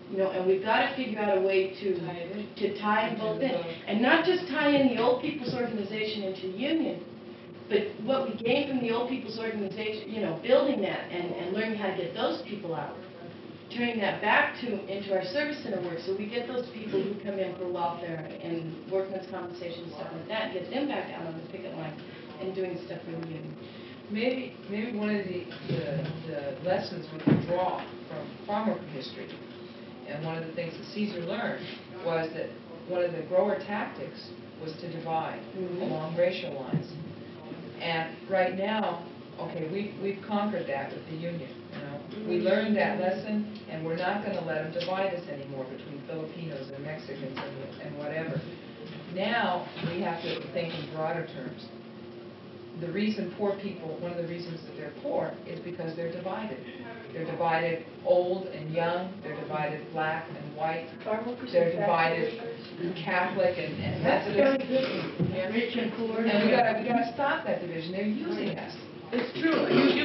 You know, and we've got to figure out a way to tie them both in. And not just tie in the old people's organization into the union, but what we gain from the old people's organization, you know, building that and learning how to get those people out, turning that back into our service center work, so we get those people who come in for welfare and workman's compensation and stuff like that, get them back out on the picket line and doing stuff for the union. Maybe one of the lessons we can draw from farm worker history, and one of the things that Caesar learned, was that one of the grower tactics was to divide along racial lines. And right now, okay, we've conquered that with the union. You know, we learned that lesson, and we're not going to let them divide us anymore between Filipinos and Mexicans and whatever. Now we have to think in broader terms. The reason poor people, one of the reasons that they're poor, is because they're divided. They're divided old and young. They're divided black and white. They're divided Catholic and Methodist. Rich and poor. And we gotta stop that division. They're using us. It's true.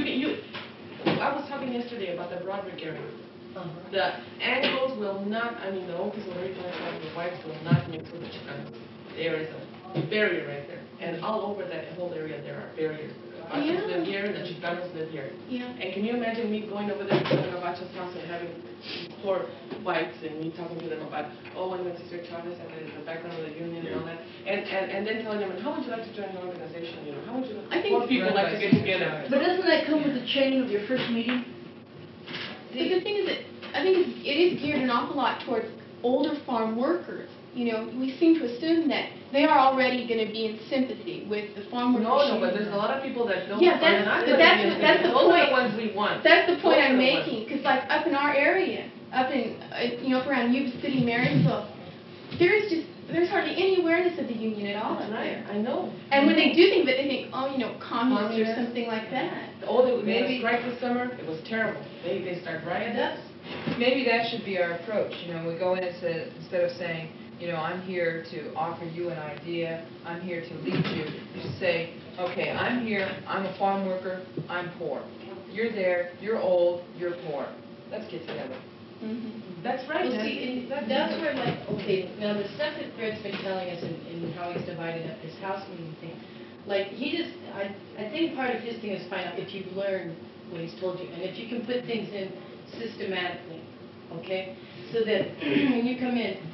I was talking yesterday about the Broderick area. The Anglos will not, I mean, the Okies will already find out the whites will not mix with the Chicanos. There is a barrier right there. And all over that whole area, there are barriers. The Gabachos live here, and the Chicanos live here. Yeah. And can you imagine me going over there to the Gabacho's house and having poor whites and me talking to them about, oh, I'm Sister Chavez and the background of the union and all that. And then telling them, how would you like to join an organization? You know, how would you poor people like to get together? But doesn't that come with the training of your first meeting? The good thing is that I think it is geared an awful lot towards older farm workers. You know, we seem to assume that they are already going to be in sympathy with the farm workers. No, but there's a lot of people that don't. Yeah, that's the Those point. are the ones we want. That's the point I'm making. Because like up in our area, up in up around Yuba City, Marysville, there's hardly any awareness of the union at all up there. I know. And when they do think of it, they think, oh, communists or something like that. Oh, they had a strike this summer. It was terrible. They start rioting. Maybe that should be our approach. You know, we go in and say, instead of saying, you know, I'm here to offer you an idea, I'm here to lead you, to say, okay, I'm here, I'm a farm worker, I'm poor. You're there, you're old, you're poor. Let's get together. That's right. Well, see, that's where, like, okay, now the stuff that Fred's been telling us in how he's divided up his house meeting thing, like, I think part of his thing is find out if you've learned what he's told you, and if you can put things in systematically, okay? So that when you come in,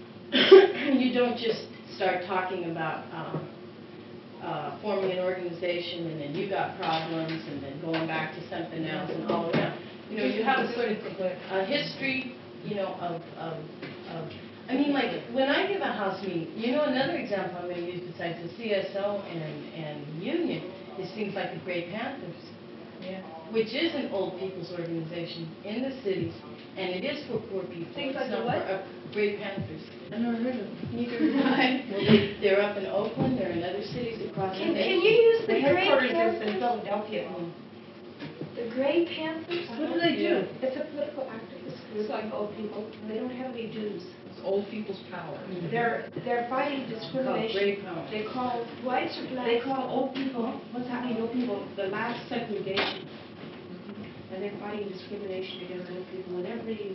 you don't just start talking about forming an organization and then you got problems and then going back to something else and all around. You know, you have a sort of a history, you know, of I mean, like, when I give a house meeting, you know, another example I'm going to use besides the CSO and union is things like the Gray Panthers. Yeah. Which is an old people's organization in the cities, and it is for poor people. Things like It's the not what? for, Gray Panthers. I never heard of them. Neither have I. Well, they're up in Oakland, they're in other cities across the Can nation. you use the The Gray headquarters is in Panthers? Philadelphia. The Gray Panthers? What do they do? It's a political activist group like old people. They don't have any dues. It's old people's power. They're fighting Gray discrimination. power. They call whites or blacks. They call old people, what's happening to old people, the last segregation. And they're fighting discrimination against old people in every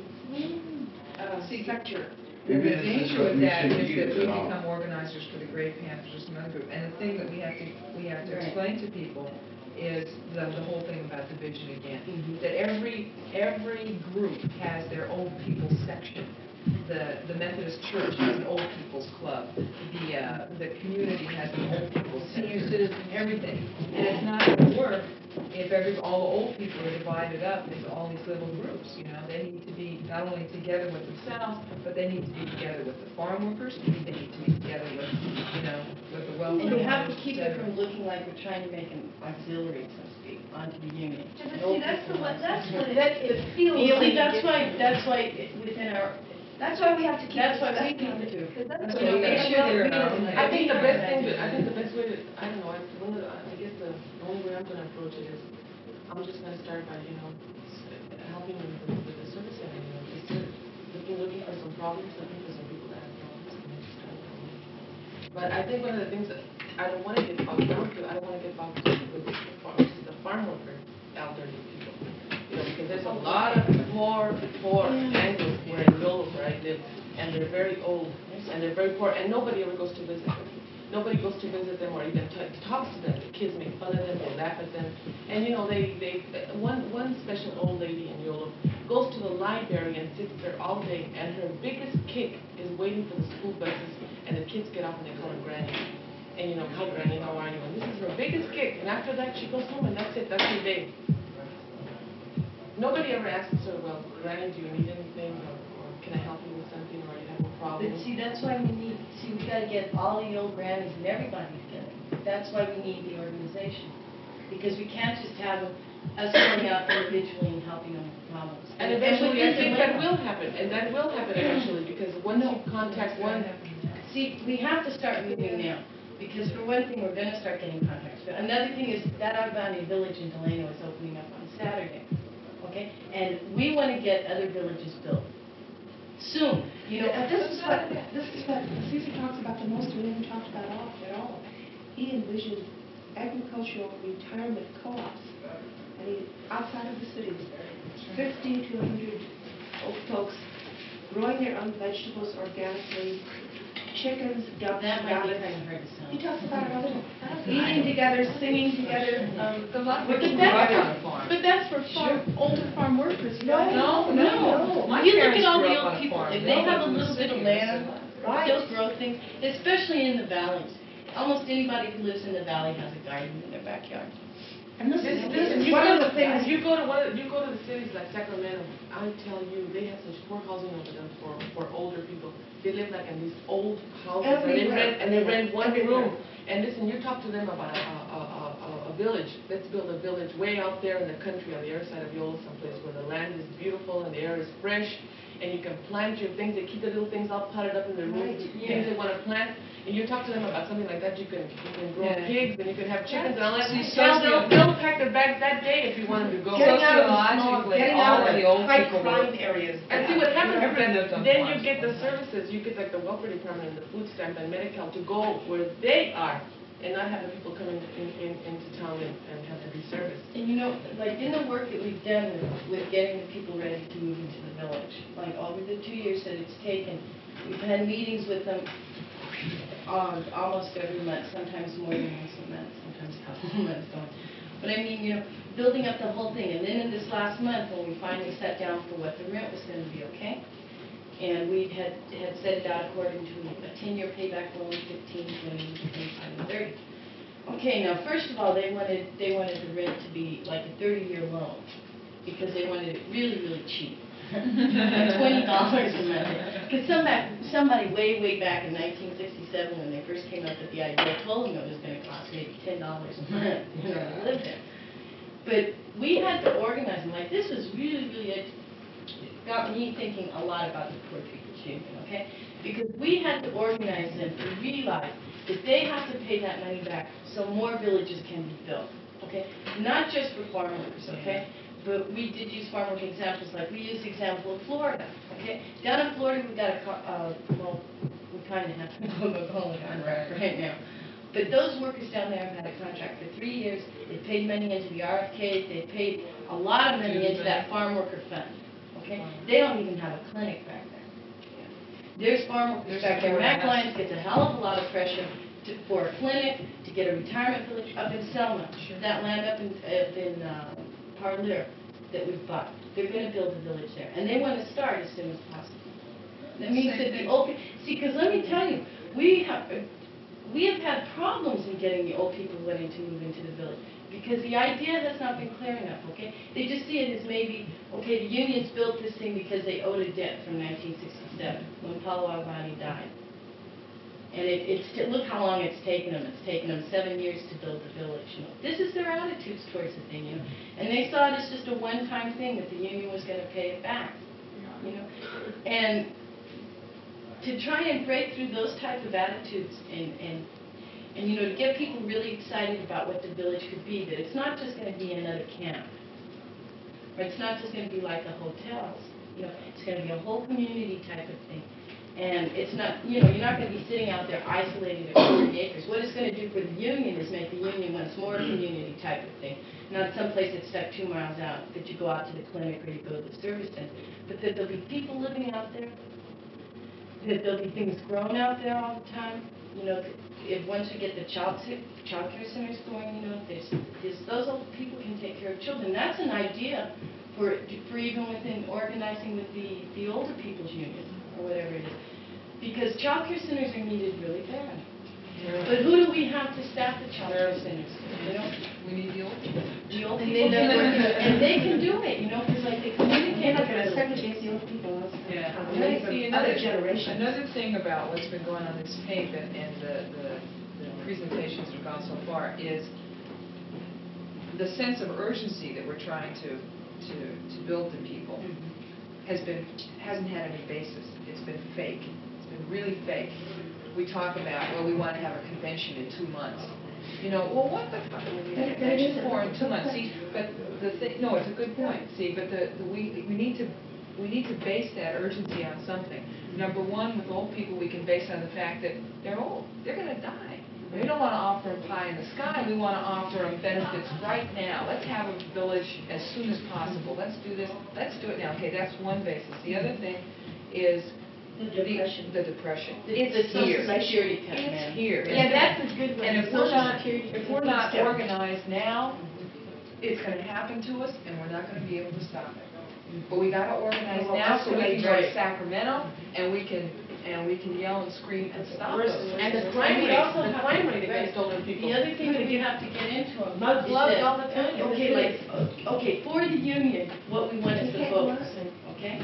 sector. The Maybe this is danger what with we that should is that use we at all. become organizers for the Gray Panthers or some other group. And the thing that we have to Right. explain to people is the whole thing about division again. Mhm. That every group has their old people section. The Methodist Church has an old people's club. The community has an old people's senior citizen, everything. And it's not going to work if all the old people are divided up into all these little groups. You know, they need to be not only together with themselves, but they need to be together with the farm workers. They need to be together with, with the welfare. And you have to homes, keep et it cetera. from looking like we're trying to make an auxiliary, so to speak, onto the union. Yeah, but No see, that's people what wants to- that's the feeling. Feeling, that's why within our, That's why we have to keep. that's why we discussing need it, to. because that's That's what why we we make have sure to- they're in our own I think the best thing, Right. I think the best way to, I don't know, I guess the only way I'm going to approach it is, I'm just going to start by, helping them with the service center, just looking for some problems, looking for some people that have problems, and then just trying to help them. But I think one of the things that I don't want to get bogged down to, I don't want to get bogged down with the farm worker elderly people. Because there's a lot of poor Anglos who are in real where I live, and they're very old, and they're very poor, and nobody ever goes to visit them. Nobody goes to visit them or even talks to them. The kids make fun of them, they laugh at them. And you know, one special old lady in Yolo goes to the library and sits there all day, and her biggest kick is waiting for the school buses, and the kids get off and they call her Granny. And you know, hi Granny, how are you? And this is her biggest kick, and after that she goes home and that's it, that's her day. Nobody ever asks her, well, Granny, do you need anything, or can I help you with something, or you have a problem? But see, that's why we gotta get all the old grannies and everybody together. That's why we need the organization. Because we can't just have us going out individually and helping them with problems. And eventually, I think that will happen. happen, and that will happen eventually, because once you contact one, See, we have to start moving now, because for one thing, we're gonna start getting contacts. But another thing is that Albany Village in Delano is opening up on Saturday, okay? And we wanna get other villages built soon, you know. This is what Cesar talks about the most, we haven't talked about at all. He envisions agricultural retirement co-ops, and outside of the cities, 50 to 100 old folks growing their own vegetables organically, chickens, ducks, That might be rabbits. kind of hard to sell. He talks about it all the time. Eating together, singing together. A lot of But people that's grew up on a farm. But that's for older farm workers, right? No. My You look parents at all grew the up old on a people, farm. if They they have a lived in the little bit of city, land, Right. they'll grow things, especially in the valleys. Almost anybody who lives in the valley has a garden in their backyard. And this is you one go of the to things. you go to the cities like Sacramento. I tell you, they have such poor housing over there for older people. They live like in these old houses, Everywhere. and they rent one Everywhere. room. And listen, you talk to them about a village. Let's build a village way out there in the country on the other side of Yolo, someplace where the land is beautiful and the air is fresh, and you can plant your things. They keep the little things all potted up in their rooms, things they want to plant. And you talk to them about something like that, you can grow pigs, and you can have chickens, and all that. See, They'll pack their bags that day if you want them to go. Getting out of the small, Sociologically, getting all out of the the old high people crime were- areas. And see what happens is Everybody lived on then you farms. get the services, you get like the welfare department and the food stamp and Medi-Cal to go where they are, and not have the people come into town and have to be serviced. And you know, like in the work that we've done with getting the people ready to move into the village, like over the 2 years that it's taken, we've had meetings with them almost every month, sometimes more than once a month, sometimes a couple of months going. But I mean, you know, building up the whole thing. And then in this last month, when we finally sat down for what the rent was going to be, okay? And we had set it out according to a 10-year payback loan, 15, 20, 25, and 30. Okay, now first of all, they wanted the rent to be like a 30-year loan because they wanted it really, really cheap. Like $20 a month. Because somebody way back in 1967, when they first came up with the idea, told them it was going to cost maybe $10 a month, you know, to live there. But we had to organize them. Like this was really, it got me thinking a lot about the Poor People's Union, okay? Because we had to organize them to realize that they have to pay that money back so more villages can be built, okay? Not just for farm workers, okay? But we did use farm work examples, like we used the example of Florida, okay? Down in Florida, we've got well, we kind of have to call it contract right now. But those workers down there have had a contract for 3 years. They paid money into the RFK. They paid a lot of money into that farm worker fund, okay? They don't even have a clinic back there. There's farm workers back there. Mac Lyons gets a hell of a lot of pressure for a clinic, to get a retirement village up in Selma. That land up in Parlier that we've bought. They're going to build a village there, and they want to start as soon as possible. That means that the old see, because let me tell you, we have had problems in getting the old people wanting to move into the village because the idea has not been clear enough. Okay, they just see it as maybe okay. The unions built this thing because they owed a debt from 1967 when Paulo Albani died. And look how long it's taken them. It's taken them 7 years to build the village. You know, this is their attitudes towards the thing, you know. And they saw it as just a one-time thing that the union was going to pay it back, you know. And to try and break through those type of attitudes and you know, to get people really excited about what the village could be, that it's not just going to be another camp, or it's not just going to be like the hotels. You know, it's going to be a whole community type of thing. And it's not, you know, you're not going to be sitting out there isolated at 40 acres. What it's going to do for the union is make the union once more a community type of thing. Not someplace that's stuck 2 miles out, that you go out to the clinic or you go to the service center. But that there'll be people living out there that there'll be things growing out there all the time. You know, if once we get the child care centers going, you know, those old people can take care of children. That's an idea for even within organizing with the older people's union or whatever it is. Because child care centers are needed really bad. But who do we have to staff the child care centers? You know, We need the old people. the old people that work, and they can do it, you know, because like they communicate. You're not gonna segregate the old people, that's Yeah. coming from See, other generations. Another thing about what's been going on this tape and the presentations that have gone so far is the sense of urgency that we're trying to build to people hasn't had any basis. It's been fake. It's been really fake. We talk about, well, we want to have a convention in 2 months. You know, well, what the fuck are we going to convention for in 2 months? See, but the thing, no, it's a good point. See, but we need to base that urgency on something. Number one, with old people, we can base on the fact that they're old. They're going to die. We don't want to offer them pie in the sky. We want to offer them benefits right now. Let's have a village as soon as possible. Let's do this. Let's do it now. Okay, that's one basis. The other thing is the depression. The It's Social here. Security cut, It's man. here. Yeah, that's a good one. And if Social we're not, Security if we're not is a big step. organized now, it's going to happen to us, and we're not going to be able to stop it. But we got to organize Well, now so we can go to right. Sacramento, and we can yell and scream and stop us. And the crime we rate, also the have crime to- rate against older people. The other thing that we have to get into them Mugs is loved that- all the time. Okay, like, okay, for the union, what we want is the votes, okay?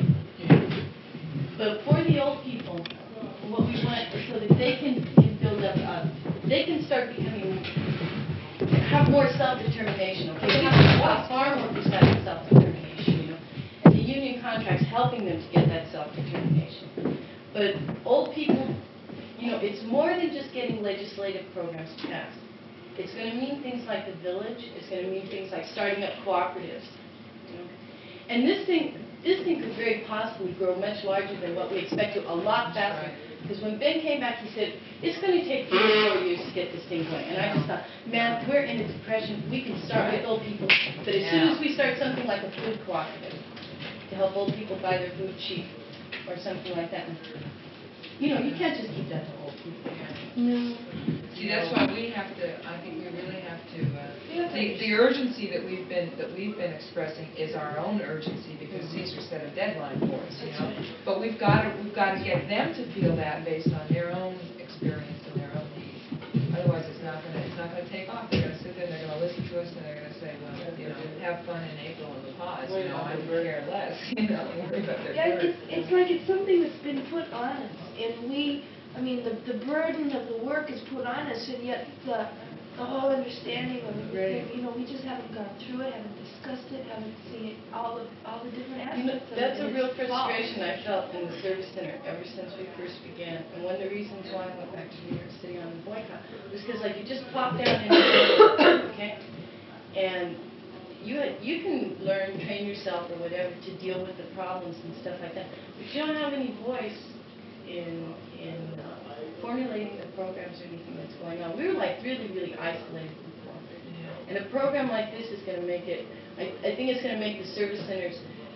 But for the old people, what we want is so that they can build up, they can start becoming, have more self-determination, okay? We have farm workers having self-determination, you know, and the union contract's helping them to get that self-determination. But old people, you know, it's more than just getting legislative programs passed. It's going to mean things like the village. It's going to mean things like starting up cooperatives. You know? And this thing could very possibly grow much larger than what we expected, a lot faster. Because when Ben came back, he said, it's going to take 3 or 4 years to get this thing going. And I just thought, man, we're in a depression. We can start with old people. But as soon as we start something like a food cooperative to help old people buy their food cheap or something like that, you know, you can't just keep that to old people. No. See, that's why we have to, I think we really have to, the urgency that we've been expressing is our own urgency because Caesar set a deadline for us, you know. But we've got to get them to feel that based on their own experience and their own needs. Otherwise, it's not going to take off. They're going to sit there, and they're going to listen to us, and they're going to say, well, you know, have fun in April in the pause, you know, I could care less, you know, worry about their Yeah, bird. it's like it's something that's been put on us, and I mean, the burden of the work is put on us, and yet the whole understanding of everything, you know, we just haven't gone through it, haven't discussed it, haven't seen all the different You know, aspects of it. that's a and real it's frustration false. I felt in the service center ever since we first began. And one of the reasons why I went back to New York City on the boycott was because, like, you just plop down into the okay? And you can learn, train yourself or whatever to deal with the problems and stuff like that. But you don't have any voice in formulating the programs or anything that's going on. We were, like, really, really isolated before. And a program like this is going to make it, I think it's going to make the service centers,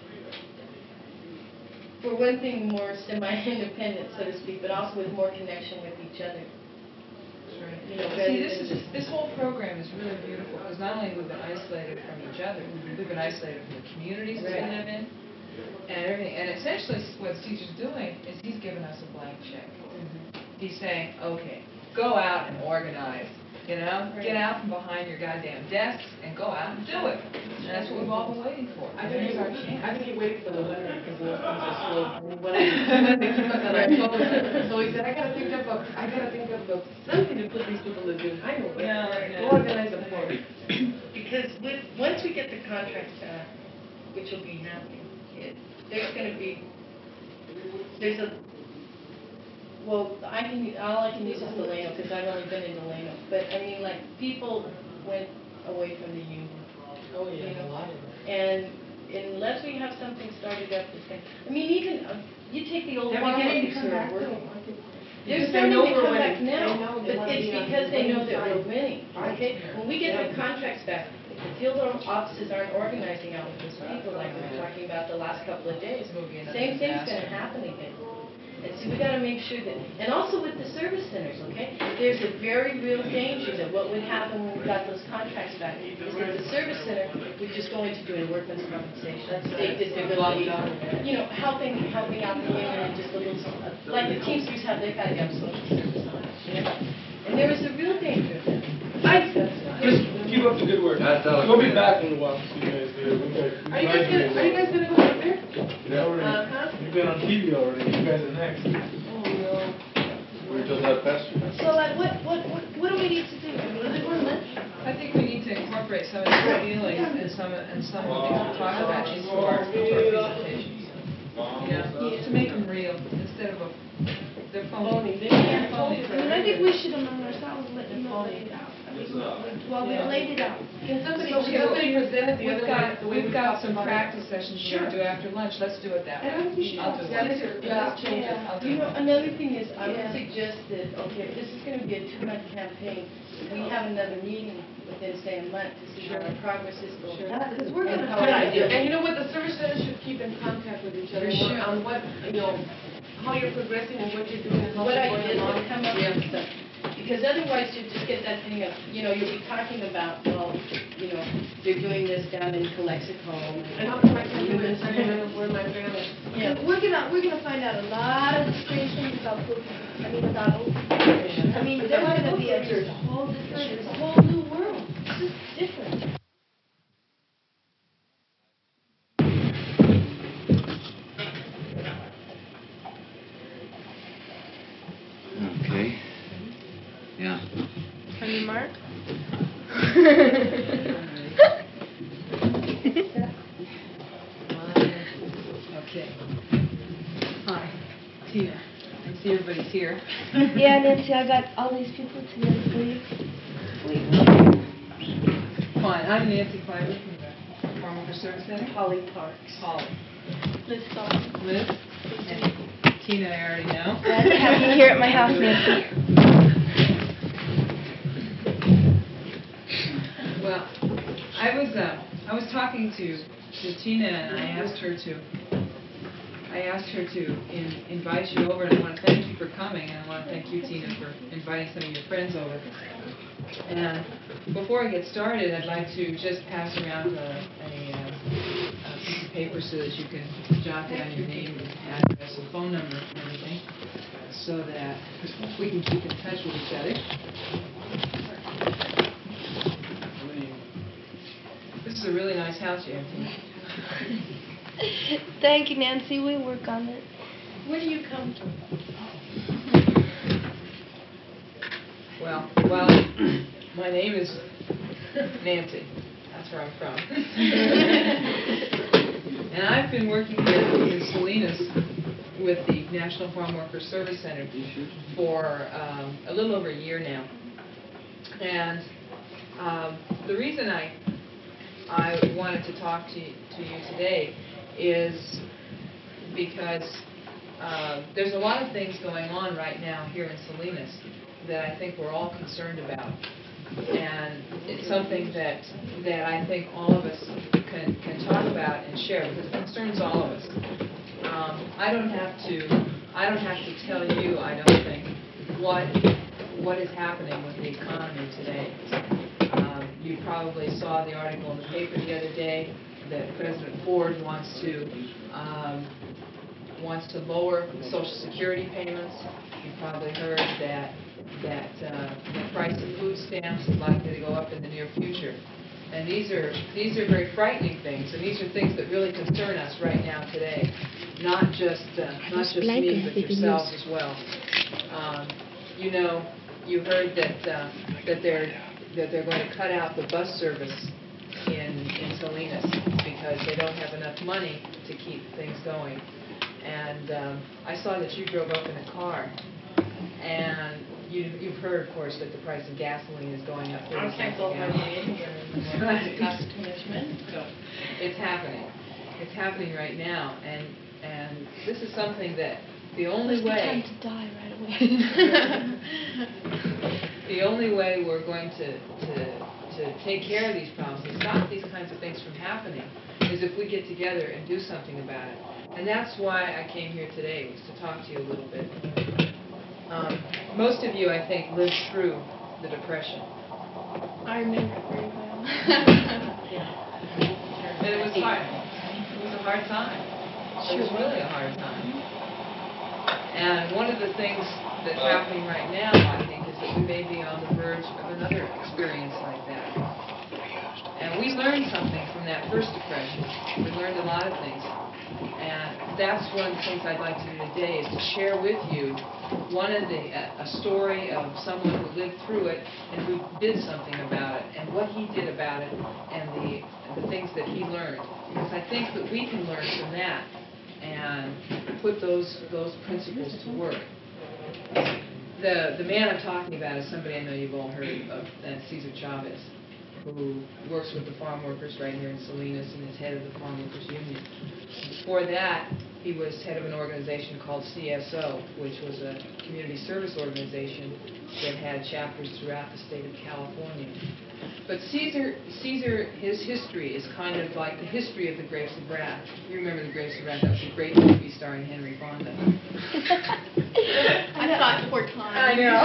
for one thing, more semi-independent, so to speak, but also with more connection with each other. You know, See, rather than just- this whole program is really beautiful, because not only we've been isolated from each other, we've been isolated from the communities that we Right. live in, and everything. And essentially, what Caesar's doing is he's giving us a blank check. He's saying, okay, go out and organize, you know? Right. Get out from behind your goddamn desks and go out and do it. And that's what we've all been waiting for. I think Here's our chance. he waited for the winter because those things are slow. When they keep us on our toes. So he said, I gotta think of something to put these people to do. I know, but Yeah. organize them for me. Because once we get the contracts done, which will be happening, there's going to be, well, all I can use is Delano because I've only been in Delano. But I mean, like, people went away from the union. Oh, yeah, You know, a lot of them. And unless we have something started up that's going I mean, even, you take the old They're farm beginning to workers come who are back, working. though. They're Because they starting know to we're come back winning. They now, know but they wanna it's be on because the they know winning that we're side. winning, okay? Yeah. When we get the contracts back, if the field offices aren't organizing out with those people like we were talking about the last couple of days, It's gonna be another same thing's disaster. gonna happen again. And so we gotta make sure that, and also with the service centers, okay? There's a very real danger that what would happen when we got those contracts back is that the service center would just go into doing workmen's compensation, state disability, helping out the union and just a little, like the Teamsters have, they've got to have social service on it, And there was a real danger of that. Just keep up the good work. We'll be back in a while. See you guys there. Are you guys gonna go up there? Yeah, you've been on TV already. You guys are next. Oh, no. We just had pasture. So like, what do we need to do? I mean, I think we need to incorporate some of the feelings and some of the things we talk about into our presentations. To make them real instead of they're phony. They can't phony. I mean, I think we should among ourselves let them lay it out. I mean, we've laid it out. Can somebody We've present it the other way? we've got some practice sessions we're gonna do after lunch. Let's do it that way. And I think we should I'll do have it. Let's change it. I'll do it. Another thing is, I would suggest that, okay, if this is gonna be a 2-month campaign, we have another meeting within, say, a month to see how our progress is going. Sure. Because we're gonna Good idea. And you know what, the service centers should keep in contact with each other Sure. on what, how you're progressing and what you're doing and how What you're ideas going would along. come up with stuff. Because otherwise you just get that thing of, you'll be talking about, they're doing this down in Calexico. And how come I can't do it in Sacramento where my family? Yeah. we're gonna find out a lot of strange things about cooking. I mean, about old people. I mean, there's gonna be just a whole different, it's a whole new world. It's just different. Okay. Yeah. On your mark. Okay. Hi, Tina. I see everybody's here. Yeah, Nancy, I got all these people together for you. Fine. I'm Nancy Kleiber from the Farm Worker Service Center. Holly Parks. Holly. Liz Sullivan. Liz. And Tina, I already know. Glad to have you here at my house, Nancy. Well, I was talking to Tina, and I asked her to invite you over, and I want to thank you for coming, and I want to thank you, Tina, for inviting some of your friends over. And before I get started, I'd like to just pass around a piece of paper so that you can jot down your name and address and phone number and everything, so that we can keep in touch with each other. This is a really nice house you have, Tina. Thank you, Nancy. We work on it. Where do you come from? Well, my name is Nancy. That's where I'm from. And I've been working here in Salinas with the National Farm Worker Service Center for a little over a year now. And the reason I wanted to talk to you today is because there's a lot of things going on right now here in Salinas that I think we're all concerned about. And it's something that I think all of us can talk about and share, because it concerns all of us. I don't have to tell you, I don't think, what is happening with the economy today. You probably saw the article in the paper the other day that President Ford wants to lower Social Security payments. You probably heard that the price of food stamps is likely to go up in the near future. And these are very frightening things, and these are things that really concern us right now today. Not just me, but yourselves as well. You heard that they're going to cut out the bus service in Salinas because they don't have enough money to keep things going. And I saw that you drove up in a car, and you've heard, of course, that the price of gasoline is going up 30 cents a gallon. So it's happening. It's happening right now, and this is something that the only way. Time to die right away. The only way we're going to to take care of these problems and stop these kinds of things from happening is if we get together and do something about it. And that's why I came here today, was to talk to you a little bit. Most of you, I think, lived through the Depression. I remember it very well. And it was hard. It was a hard time. It was really a hard time. And one of the things that's happening right now, I think, is that we may be on the verge of another experience like that. And we learned something from that first Depression. We learned a lot of things. And that's one of the things I'd like to do today, is to share with you a story of someone who lived through it and who did something about it, and what he did about it, and the things that he learned. Because I think that we can learn from that and put those principles to work. The man I'm talking about is somebody I know you've all heard of, that's Cesar Chavez, who works with the farm workers right here in Salinas and is head of the Farm Workers Union. Before that, he was head of an organization called CSO, which was a community service organization that had chapters throughout the state of California. But Cesar, his history is kind of like the history of the Grapes of Wrath. You remember the Grapes of Wrath? That was a great movie starring Henry Fonda. I saw it 4 times. I know.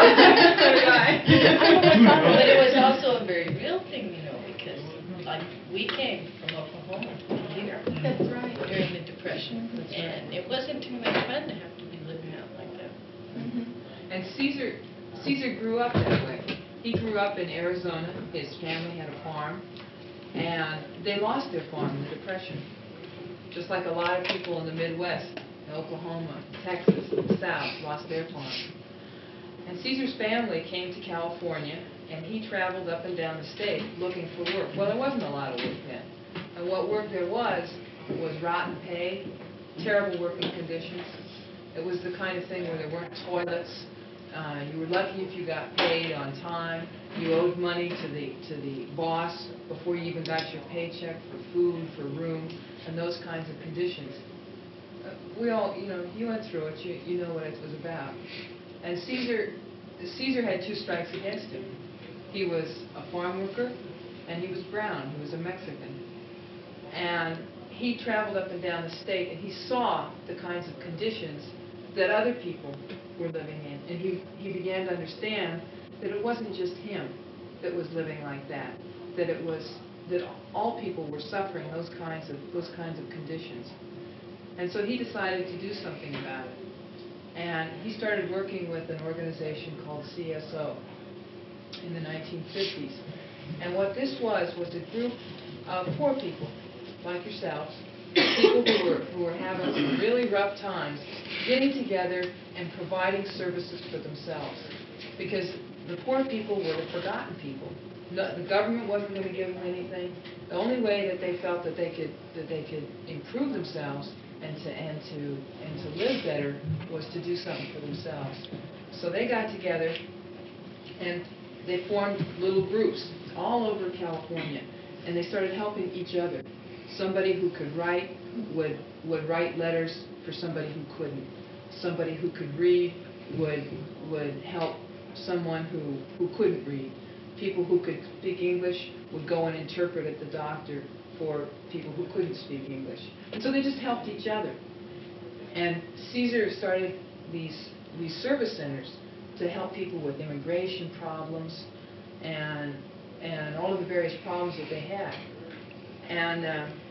But it was also a very real thing, you know, because like we came from Oklahoma here That's right. during the Depression, and it wasn't too much fun to have to be living out like that. Mm-hmm. And Cesar grew up that way. He grew up in Arizona. His family had a farm, and they lost their farm in the Depression. Just like a lot of people in the Midwest, Oklahoma, Texas, the South, lost their farm. And Cesar's family came to California, and he traveled up and down the state looking for work. Well, there wasn't a lot of work then. And what work there was rotten pay, terrible working conditions. It was the kind of thing where there weren't toilets. You were lucky if you got paid on time. You owed money to the boss before you even got your paycheck for food, for room, and those kinds of conditions. We all, you went through it. You know what it was about. And Cesar had 2 strikes against him. He was a farm worker, and he was brown. He was a Mexican. And he traveled up and down the state, and he saw the kinds of conditions that other people were living in. And he began to understand that it wasn't just him that was living like that, that all people were suffering those kinds of conditions. And so he decided to do something about it. And he started working with an organization called CSO in the 1950s. And what this was a group of poor people, like yourselves, people who were having some really rough times, getting together and providing services for themselves. Because the poor people were the forgotten people. No, the government wasn't going to give them anything. The only way that they felt that they could improve themselves and to live better was to do something for themselves. So they got together and they formed little groups all over California, and they started helping each other. Somebody who could write would write letters for somebody who couldn't. Somebody who could read would help someone who couldn't read. People who could speak English would go and interpret at the doctor for people who couldn't speak English. And so they just helped each other. And Cesar started these service centers to help people with immigration problems and all of the various problems that they had. And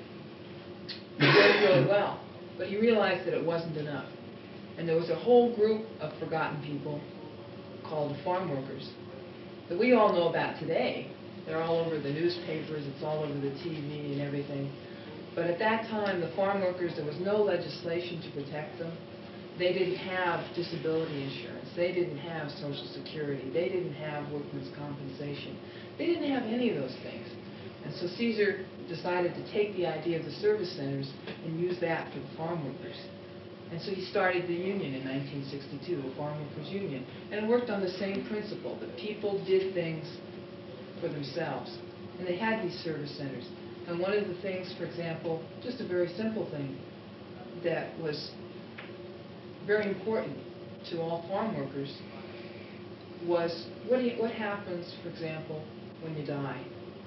it worked really well. But he realized that it wasn't enough. And there was a whole group of forgotten people called the farm workers that we all know about today. They're all over the newspapers, it's all over the TV and everything. But at that time, the farm workers, there was no legislation to protect them. They didn't have disability insurance. They didn't have Social Security. They didn't have workman's compensation. They didn't have any of those things. And so Cesar decided to take the idea of the service centers and use that for the farm workers. And so he started the union in 1962, the Farm Workers Union. And it worked on the same principle, that people did things for themselves. And they had these service centers. And one of the things, for example, just a very simple thing that was very important to all farm workers was what happens, for example, when you die?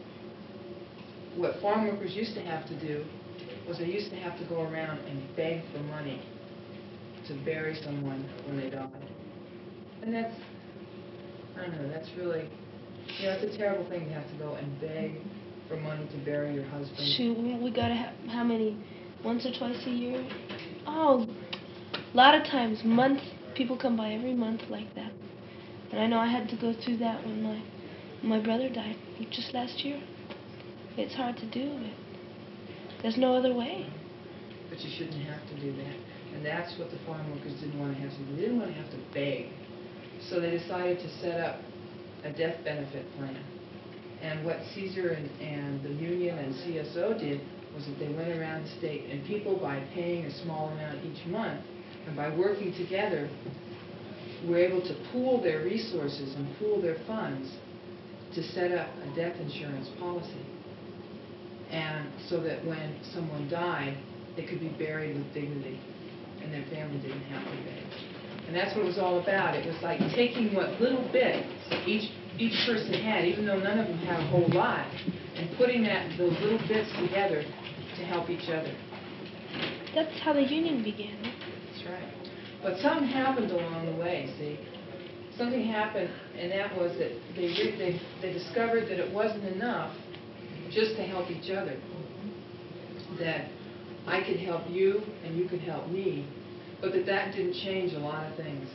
what farm workers used to have to do was they used to have to go around and beg for money to bury someone when they died. And that's, I don't know, that's really, you know, it's a terrible thing to have to go and beg for money to bury your husband. Shoot, we gotta have, how many, once or twice a year? Oh, a lot of times, months, people come by every month like that. And I know I had to go through that when my brother died, just last year. It's hard to do, but there's no other way. But you shouldn't have to do that. And that's what the farm workers didn't want to have to do. They didn't want to have to beg. So they decided to set up a death benefit plan. And what Caesar and the union and CSO did was that they went around the state, and people, by paying a small amount each month and by working together, were able to pool their resources and pool their funds to set up a death insurance policy. And so that when someone died, they could be buried with dignity, and their family didn't have to beg. And that's what it was all about. It was like taking what little bit each person had, even though none of them had a whole lot, and putting those little bits together to help each other. That's how the union began. That's right. But something happened along the way, see? Something happened, and that was that they discovered that it wasn't enough just to help each other. That I could help you and you could help me, but that didn't change a lot of things.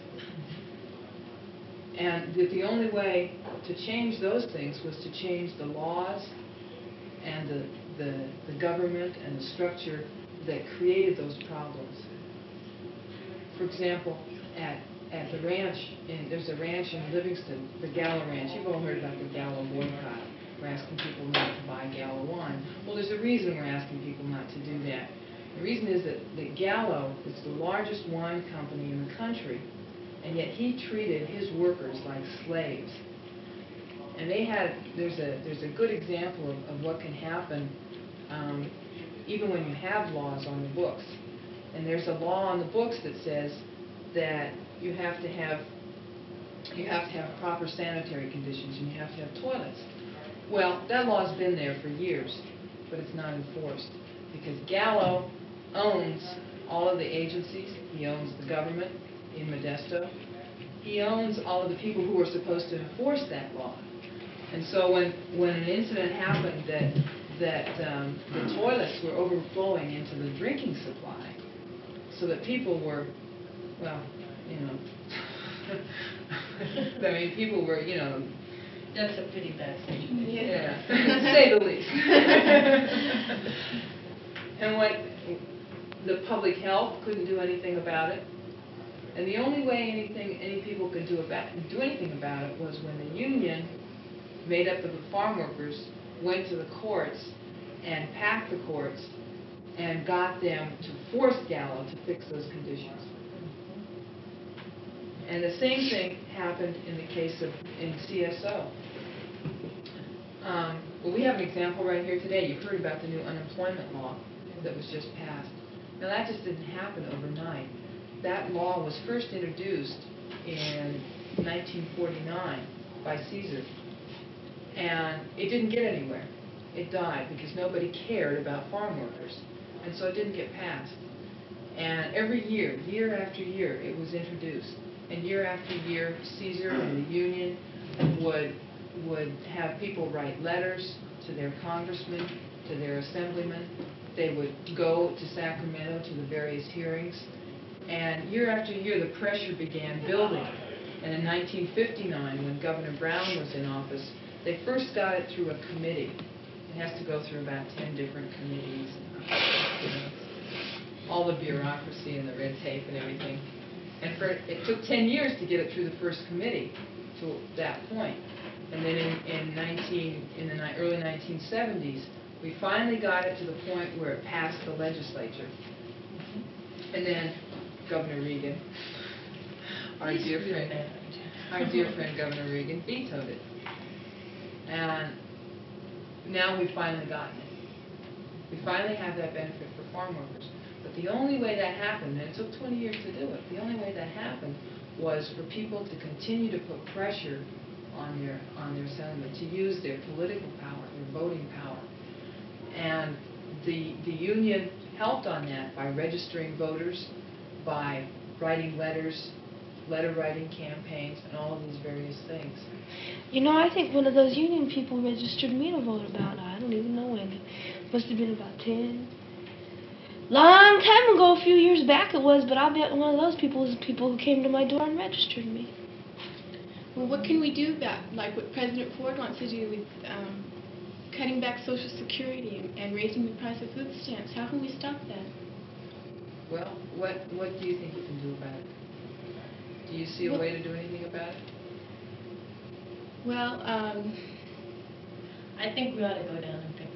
And that the only way to change those things was to change the laws and the government and the structure that created those problems. For example, at the ranch, there's a ranch in Livingston, the Gallo Ranch. You've all heard about the Gallo boycott. We're asking people not to buy Gallo wine. Well, there's a reason we're asking people not to do that. The reason is that Gallo is the largest wine company in the country, and yet he treated his workers like slaves. And there's a good example of what can happen even when you have laws on the books. And there's a law on the books that says that you have to have proper sanitary conditions and you have to have toilets. Well, that law's been there for years, but it's not enforced because Gallo owns all of the agencies. He owns the government in Modesto. He owns all of the people who are supposed to enforce that law. And so when an incident happened that the toilets were overflowing into the drinking supply, so that people were, well, you know, I mean, people were, you know, That's a pretty bad situation. yeah, to say the least. And what the public health couldn't do anything about it. And the only way any people could do anything about it was when the union, made up of the farm workers, went to the courts and packed the courts and got them to force Gallo to fix those conditions. And the same thing happened in the case of CSO. Well, we have an example right here today. You've heard about the new unemployment law that was just passed. Now, that just didn't happen overnight. That law was first introduced in 1949 by Caesar. And it didn't get anywhere. It died because nobody cared about farm workers. And so it didn't get passed. And every year, year after year, it was introduced. And year after year, Caesar and the union would have people write letters to their congressmen, to their assemblymen. They would go to Sacramento to the various hearings. And year after year, the pressure began building. And in 1959, when Governor Brown was in office, they first got it through a committee. It has to go through about 10 different committees, you know, all the bureaucracy and the red tape and everything. And it took 10 years to get it through the first committee to that point. And then in the early 1970s, we finally got it to the point where it passed the legislature. And then Governor Reagan, our dear friend Governor Reagan, vetoed it. And now we've finally gotten it. We finally have that benefit for farm workers. But the only way that happened, and it took 20 years to do it, the only way that happened was for people to continue to put pressure on their settlement, to use their political power, their voting power. And the union helped on that by registering voters, by writing letters, letter writing campaigns, and all of these various things. You know, I think one of those union people registered me to vote about, I don't even know when. It must have been about 10. Long time ago, a few years back it was, but I'll bet one of those people was the people who came to my door and registered me. Well, what can we do about, like what President Ford wants to do with cutting back Social Security and raising the price of food stamps? How can we stop that? Well, what do you think you can do about it? Do you see a way to do anything about it? Well, I think we ought to go down and pick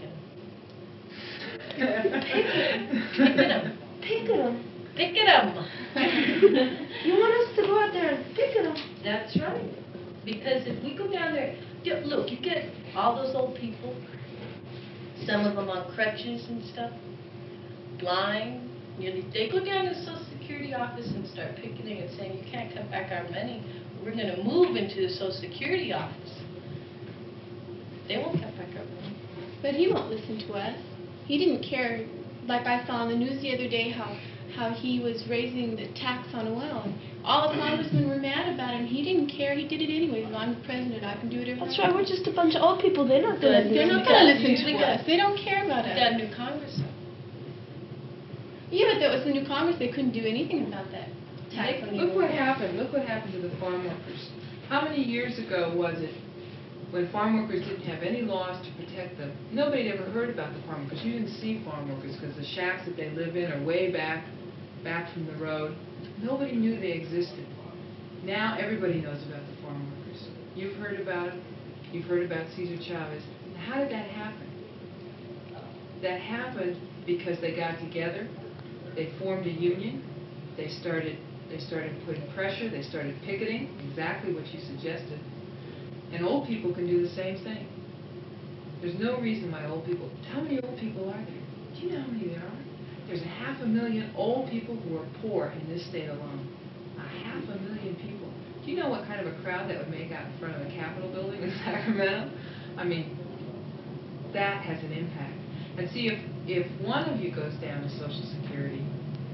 it. Pick it up. Pick at 'em. Pick it up. You want us to go out there and pick at 'em? That's right. Because if we go down there, look, you get all those old people, some of them on crutches and stuff, blind. They go down to the Social Security office and start picketing and saying, you can't cut back our money. We're going to move into the Social Security office. They won't cut back our money. but he won't listen to us. He didn't care. Like I saw on the news the other day how he was raising the tax on oil. And all the congressmen were mad about it, and he didn't care. He did it anyway. Well, I'm the president. I can do whatever That's I right, want. we're just a bunch of old people. They're not going to They're not going to listen to us. They don't care about We us. got a new Congress. Yeah, but that was the new Congress. They couldn't do anything about that tax on the Look oil. what happened. Look what happened to the farm workers. How many years ago was it when farm workers didn't have any laws to protect them? Nobody ever heard about the farm workers. You didn't see farm workers because the shacks that they live in are way back from the road. Nobody knew they existed. Now everybody knows about the farm workers. You've heard about it. You've heard about Cesar Chavez. Now, how did that happen? That happened because they got together. They formed a union. They started putting pressure. They started picketing, exactly what you suggested. And old people can do the same thing. There's no reason why old people... How many old people are there? Do you know how many there are? There's 500,000 old people who are poor in this state alone. 500,000 people. Do you know what kind of a crowd that would make out in front of the Capitol building in Sacramento? I mean, that has an impact. And see, if one of you goes down to Social Security,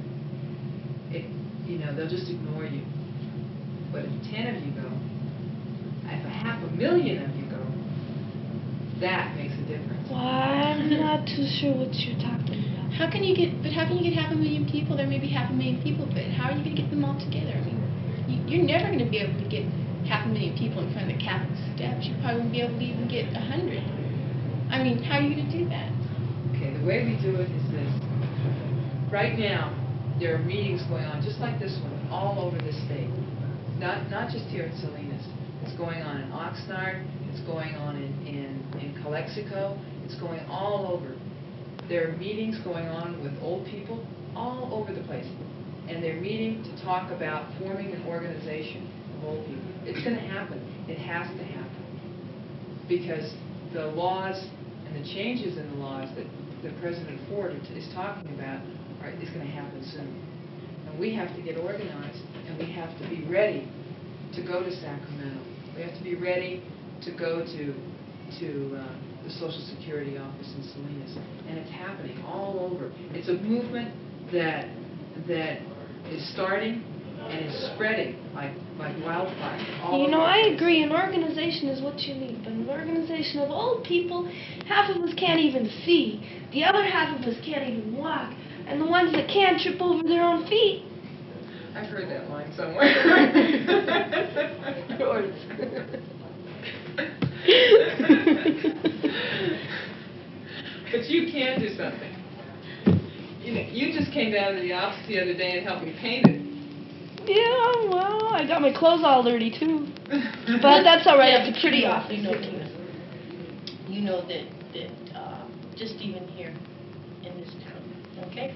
they'll just ignore you. But if 10 of you go, if 500,000 of you go, that makes a difference. Well, I'm not too sure what you're talking about. How can you get 500,000 people? There may be 500,000 people, but how are you going to get them all together? I mean, you're never going to be able to get 500,000 people in front of the Capitol steps. You probably won't be able to even get 100. I mean, how are you going to do that? Okay, the way we do it is this. Right now, there are meetings going on, just like this one, all over the state. Not just here in Salinas. It's going on in Oxnard. It's going on in Calexico. It's going all over. There are meetings going on with old people all over the place. And they're meeting to talk about forming an organization of old people. It's going to happen. It has to happen. Because the laws and the changes in the laws that President Ford is talking about is going to happen soon. And we have to get organized, and we have to be ready to go to Sacramento. We have to be ready to go to the Social Security office in Salinas. And it's happening all over. It's a movement that is starting and is spreading like wildfire. I agree. An organization is what you need, but an organization of old people, half of us can't even see. The other half of us can't even walk. And the ones that can trip over their own feet. I've heard that line somewhere. Of course. But you can do something. You just came down to the office the other day and helped me paint it. Yeah, well, I got my clothes all dirty too. But that's all right. It's a pretty office. You know that just even here in this town, okay?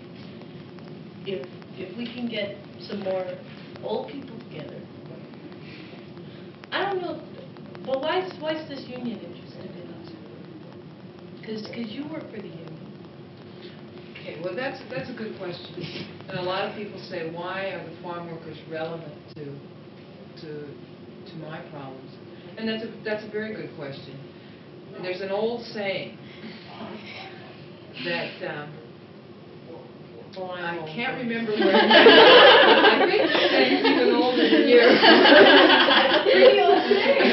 If we can get some more old people together, I don't know, but why is this union interested in us? Because you work for the union. Okay, well that's a good question. And a lot of people say, why are the farm workers relevant to my problems? And that's a very good question. And there's an old saying that Oh, I know. can't remember where. I think the thing's even older than you. Pretty old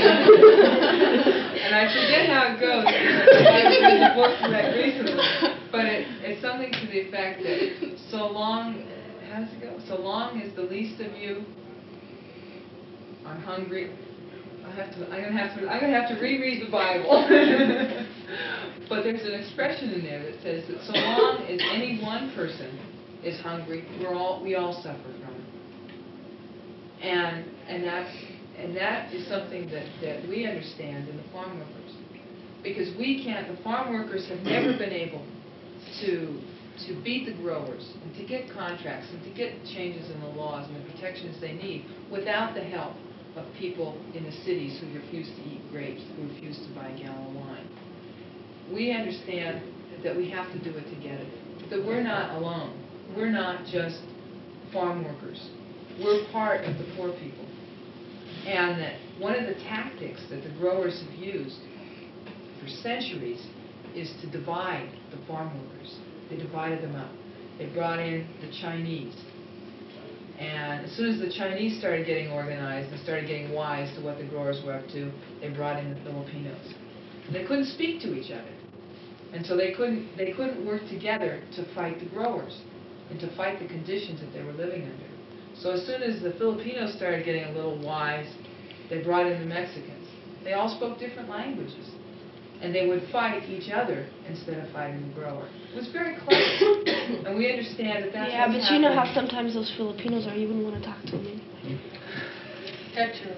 And I forget how it goes. I haven't read the book that recently, but it's something to the effect that so long, how does it go? So long as the least of you are hungry. I'm gonna have to reread the Bible. But there's an expression in there that says that so long as any one person is hungry, we all suffer from it. And that is something that we understand in the farm workers, because the farm workers have never been able to beat the growers and to get contracts and to get changes in the laws and the protections they need without the help of people in the cities who refuse to eat grapes, who refuse to buy a gallon of wine. We understand that we have to do it together, that we're not alone. We're not just farm workers. We're part of the poor people. And that one of the tactics that the growers have used for centuries is to divide the farm workers. They divided them up. They brought in the Chinese. And as soon as the Chinese started getting organized and started getting wise to what the growers were up to, they brought in the Filipinos. They couldn't speak to each other. And so they couldn't work together to fight the growers and to fight the conditions that they were living under. So as soon as the Filipinos started getting a little wise, they brought in the Mexicans. They all spoke different languages. And they would fight each other instead of fighting the grower. It was very clever. And we understand that that's Yeah, what's but you know how happening. sometimes those Filipinos are, you wouldn't want to talk to them anyway. That's true.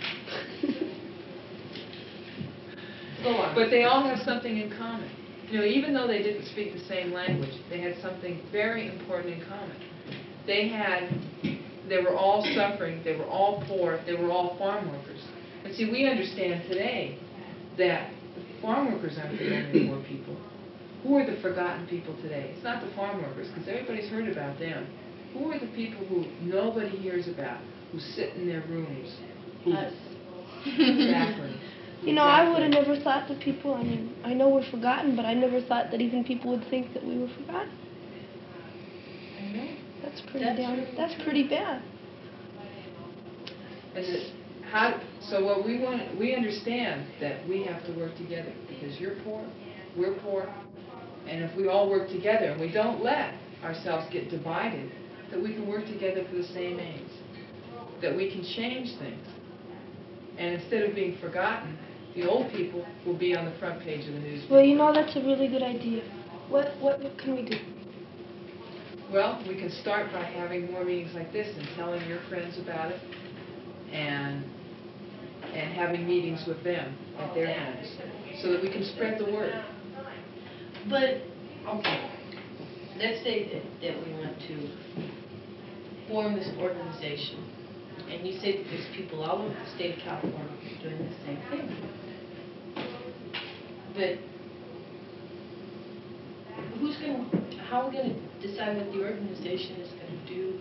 Go on. But they all have something in common. You know, even though they didn't speak the same language, they had something very important in common. They were all suffering, they were all poor, they were all farm workers. And see, we understand today that the farm workers aren't the only poor people. Who are the forgotten people today? It's not the farm workers, because everybody's heard about them. Who are the people who nobody hears about, who sit in their rooms? Us. Exactly. You know, I would have never thought that people, I mean, I know we're forgotten, but I never thought that even people would think that we were forgotten. I know. That's pretty bad. And so what we understand that we have to work together, because you're poor, we're poor, and if we all work together and we don't let ourselves get divided, that we can work together for the same aims, that we can change things. And instead of being forgotten, the old people will be on the front page of the newspaper. Well, you know, that's a really good idea. What can we do? Well, we can start by having more meetings like this and telling your friends about it, and having meetings with them at their homes, so that we can spread the word. But, okay, let's say that we want to form this organization, and you say that there's people all over the state of California doing the same thing. But how are we going to decide what the organization is going to do?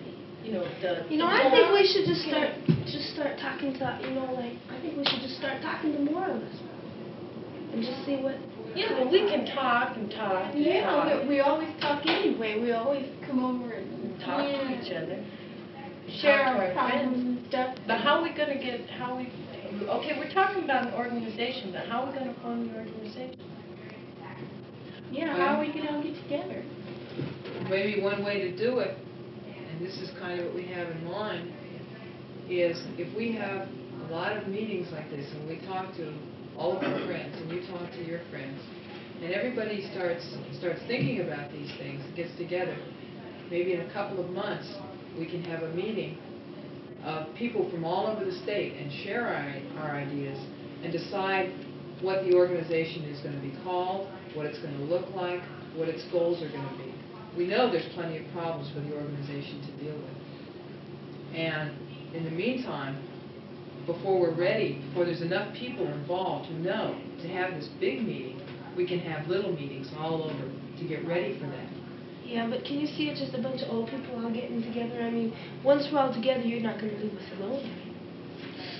I think we should just start talking to, I think we should just start talking to more of us. And just see what... Yeah, well, we can talk and talk and Yeah, talk. we always talk anyway. We always come over and Talk to each other. share talk to our problems and stuff. But how are we going to okay, we're talking about an organization, but how are we going to form the organization? Yeah, how are we going to all get together? Maybe one way to do it, and this is kind of what we have in mind, is if we have a lot of meetings like this and we talk to all of our friends and you talk to your friends, and everybody starts thinking about these things and gets together, maybe in a couple of months we can have a meeting of people from all over the state and share our ideas and decide what the organization is going to be called, what it's going to look like, what its goals are going to be. We know there's plenty of problems for the organization to deal with. And in the meantime, before we're ready, before there's enough people involved who know to have this big meeting, we can have little meetings all over to get ready for that. Yeah, but can you see it's just a bunch of old people all getting together? I mean, once we're all together, you're not going to leave us alone.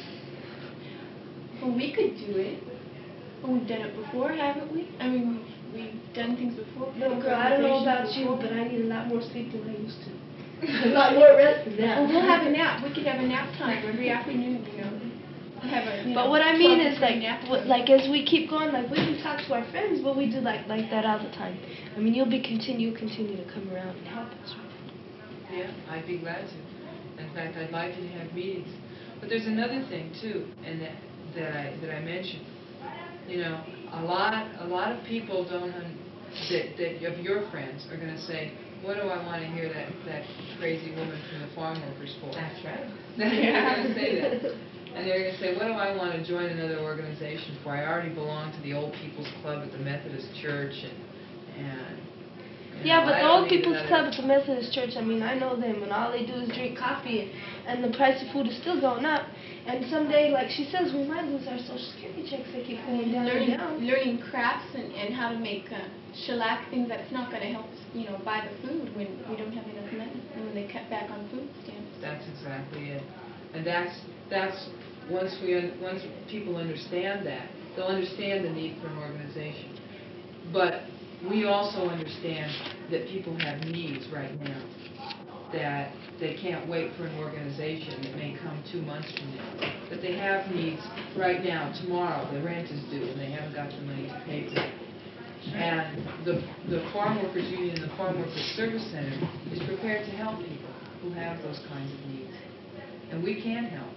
Well, we could do it. Well, we've done it before, haven't we? I mean, we've done things before. No, girl, I don't know about you, Organizations but before. I need a lot more sleep than I used to. A lot more rest than that. Well, we'll have a nap. We could have a nap time every afternoon, you know. Have a, But what I mean 12 is to 3 like, nap time. like as we keep going, like we can talk to our friends, but we do like that all the time. I mean, you'll continue to come around and help us. Yeah, I'd be glad to. In fact, I'd like you to have meetings. But there's another thing too, and that I mentioned. You know, a lot of people don't that of your friends are going to say, what do I want to hear that crazy woman from the farm workers for? That's right. They're going to say that. And they're going to say, what do I want to join another organization for? I already belong to the Old People's Club at the Methodist Church, and Yeah, but I the don't Old need People's another- Club at the Methodist Church, I mean, I know them, and all they do is drink coffee, and the price of food is still going up. And someday, like she says, we might lose our Social Security checks. They keep going down and down. Learning crafts and how to make shellac things, that's not going to help us, you know, buy the food when we don't have enough money, and when they cut back on food stamps. That's exactly it. And that's once people understand that, they'll understand the need for an organization. But we also understand that people have needs right now, that they can't wait for an organization that may come 2 months from now. That they have needs right now, tomorrow, the rent is due, and they haven't got the money to pay for it. And the Farm Workers Union and the Farm Workers Service Center is prepared to help people who have those kinds of needs. And we can help.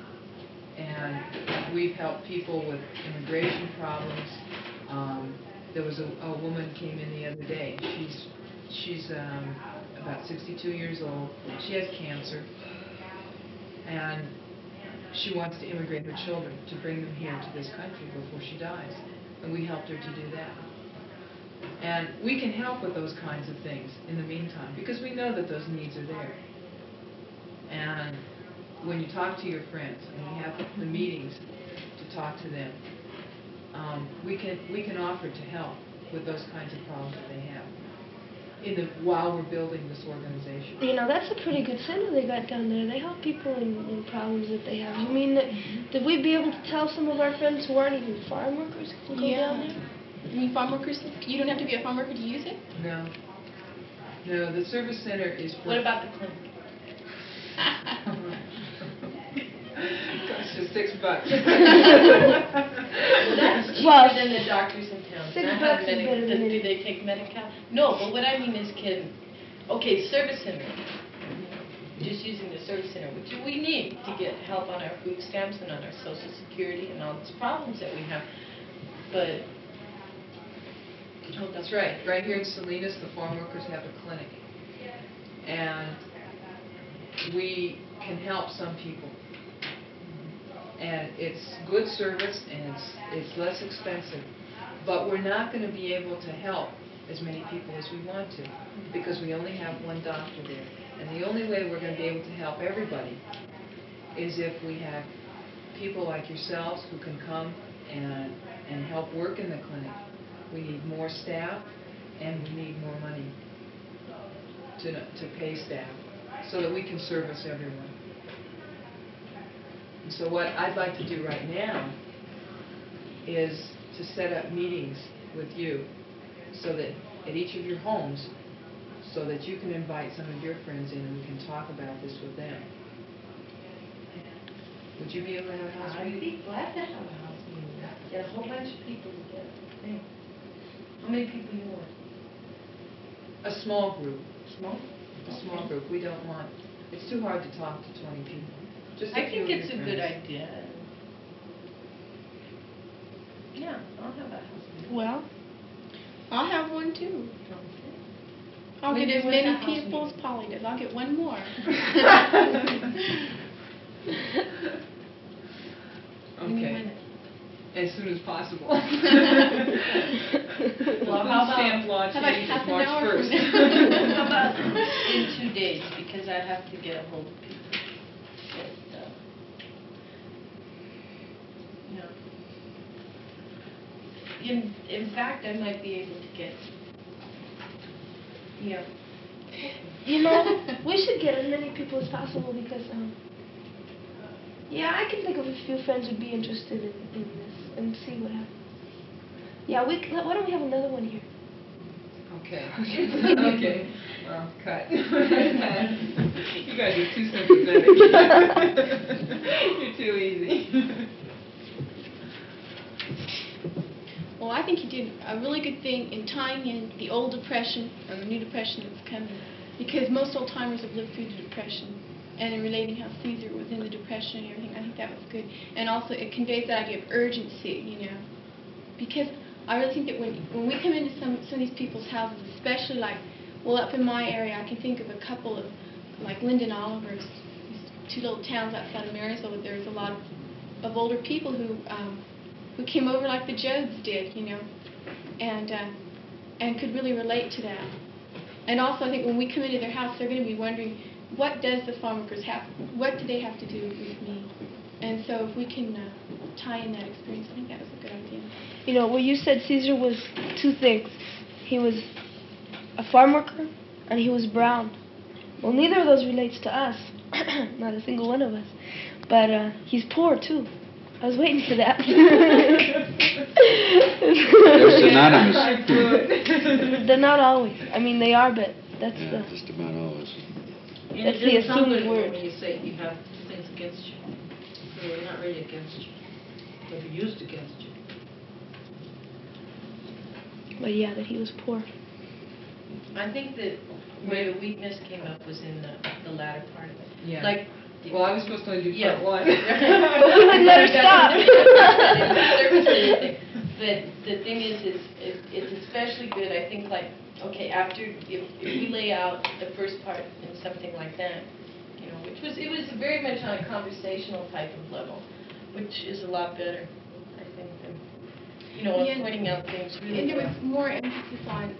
And we've helped people with immigration problems. There was a woman came in the other day. She's about 62 years old. She has cancer. And she wants to immigrate her children, to bring them here to this country before she dies. And we helped her to do that. And we can help with those kinds of things in the meantime, because we know that those needs are there. And when you talk to your friends, and we have the meetings to talk to them, we can offer to help with those kinds of problems that they have while we're building this organization. You know, that's a pretty good center they got down there. They help people in problems that they have. You mean that we'd be able to tell some of our friends who aren't even farm workers to go down there? I mean, farm workers, you don't have to be a farm worker to use it? No. No, the service center is for... What about the clinic? Costs you $6. That's cheaper Well, than the doctors in town. $6 And I have is better than do they take Medi-Cal? No, but what I mean is okay, service center. Just using the service center, which we need to get help on our food stamps and on our Social Security and all these problems that we have. But That's right. Right here in Salinas, the farm workers have a clinic. And we can help some people. And it's good service, and it's less expensive. But we're not going to be able to help as many people as we want to, because we only have one doctor there. And the only way we're going to be able to help everybody is if we have people like yourselves who can come and help work in the clinic. We need more staff, and we need more money to pay staff so that we can service everyone. And so what I'd like to do right now is to set up meetings with you so that at each of your homes, so that you can invite some of your friends in and we can talk about this with them. Would you be able to have a house I'd meeting? be glad to have a house meeting. Get a whole bunch of people together. Hey, how many people you want? A small group. Small? A small group. We don't want, it's too hard to talk to 20 people. Just a I few think of it's your a good friends. idea. Yeah, I'll have a house meeting. Well, I'll have one too. Okay. I'll When get as do you want many the house people as meeting? Polly does. I'll get one more. Okay. As soon as possible. Well, how about- Stamp law how about changes half an March hour 1st. from now? How about in 2 days, because I have to get a hold of people. But, in fact, I might be able to get, you know, we should get as many people as possible because, yeah, I can think of a few friends who'd be interested in this and see what happens. Yeah, why don't we have another one here? Okay. Okay. Well, cut. You guys are too sympathetic. You're too easy. Well, I think you did a really good thing in tying in the old depression and the new depression that's coming, because most old timers have lived through the depression, and in relating how Caesar was in the depression and everything, I think that was good. And also, it conveys that idea of urgency, you know, because I really think that when we come into some of these people's houses, especially like, well, up in my area, I can think of a couple of, like Linden Oliver's, these two little towns outside of Marysville, where there's a lot of older people who came over like the Jodes did, you know, and could really relate to that. And also, I think when we come into their house, they're going to be wondering, what does the farm workers have, what do they have to do with me? And so if we can tie in that experience, I think that was a good idea. You know, well, you said Caesar was two things. He was a farm worker and he was brown. Well, neither of those relates to us. Not a single one of us. But he's poor, too. I was waiting for that. They're synonymous. They're not always. I mean, they are, but that's Yeah, just about always. that's the assumed word. When you say you have things against you, so they're not really against you. They're used against you. But yeah, that he was poor. I think that where the weakness came up was in the latter part of it. Yeah. Like, Well, I was supposed to only do Yeah. part one. But we would let her stop. But the thing is it's especially good, I think, like, okay, after, if we lay out the first part in something like that, you know, it was very much on a conversational type of level, which is a lot better, I think, than, you know, Yeah. pointing out things really And there well. was more emphasis